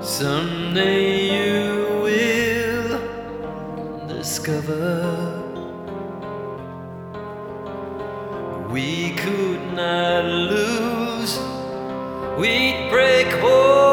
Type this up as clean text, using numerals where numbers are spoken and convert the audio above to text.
Someday you will discover we could not lose. We'd break